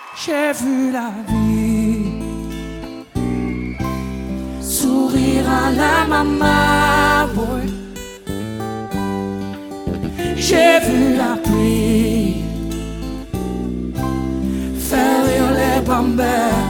J'ai vu la vie sourire à la maman, boy. J'ai vu la pluie faire rire les bambins.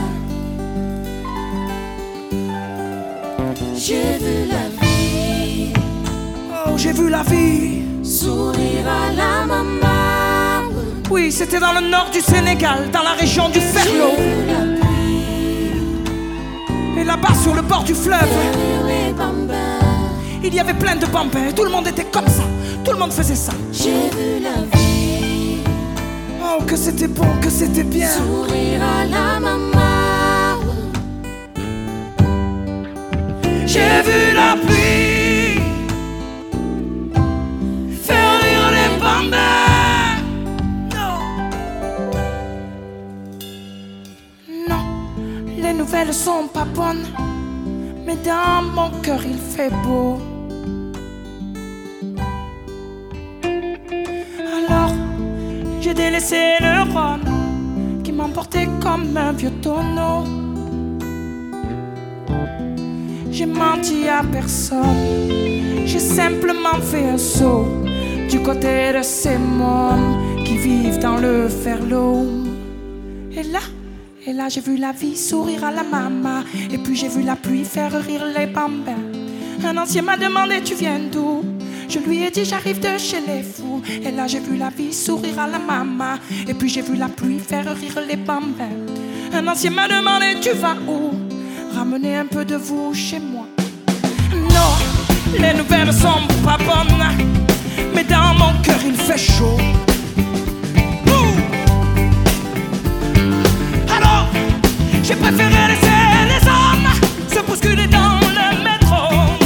J'ai vu la vie, oh j'ai vu la vie sourire à la maman. Oui, c'était dans le nord du Sénégal, dans la région du Ferlo. J'ai vu la pluie Et là-bas sur le bord du fleuve, faire rire les bambins. il y avait plein de bambins. Tout le monde était comme ça, tout le monde faisait ça. J'ai vu la vie, Oh que c'était bon, que c'était bien. sourire à la maman. J'ai vu la pluie faire rire les bambins. Non, non, les nouvelles sont pas bonnes, mais dans mon cœur il fait beau. Alors j'ai délaissé le Rhône qui m'emportait comme un vieux tonneau. J'ai menti à personne, j'ai simplement fait un saut du côté de ces mômes qui vivent dans le Ferlo. Et là j'ai vu la vie sourire à la maman. Et puis j'ai vu la pluie faire rire les bambins. Un ancien m'a demandé tu viens d'où? Je lui ai dit j'arrive de chez les fous. Et là j'ai vu la vie sourire à la maman. Et puis j'ai vu la pluie faire rire les bambins. Un ancien m'a demandé tu vas où? Ramenez un peu de vous chez moi. Non, les nouvelles sont pas bonnes, mais dans mon cœur il fait chaud. Ouh. Alors, j'ai préféré laisser les hommes se bousculer dans le métro.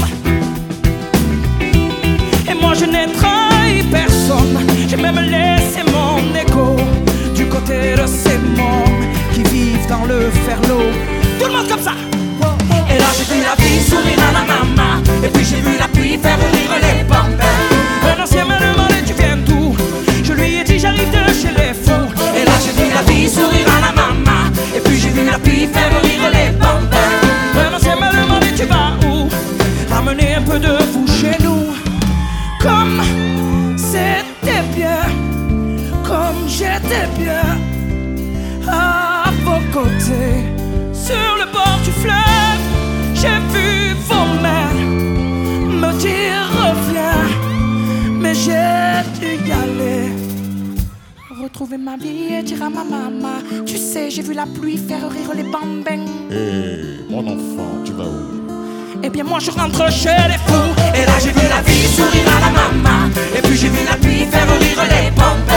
Et moi je n'ai trahi personne, j'ai même laissé mon écho du côté de ces mômes qui vivent dans le Ferlo. Tout le monde comme ça. Et là j'ai vu la vie sourire à la maman. Et puis j'ai vu la pluie faire rire les bambins. Un ancien m'a demandé tu viens d'où? Je lui ai dit j'arrive de chez les fous. Et là j'ai vu la vie sourire à la maman. Et puis j'ai vu la pluie faire rire les bambins. Un ancien m'a demandé tu vas où? Ramenez un peu de vous chez nous. Comme c'était bien, comme j'étais bien à vos côtés. Sur le bord du fleuve, j'ai vu vos mains me dire reviens, mais j'ai dû y aller. Retrouver ma vie et dire à ma maman, tu sais, j'ai vu la pluie faire rire les bambins. Hé, mon enfant, tu vas où? Eh bien moi je rentre chez les fous. Et là j'ai vu la vie sourire à la maman. Et puis j'ai vu la pluie faire rire les bambins.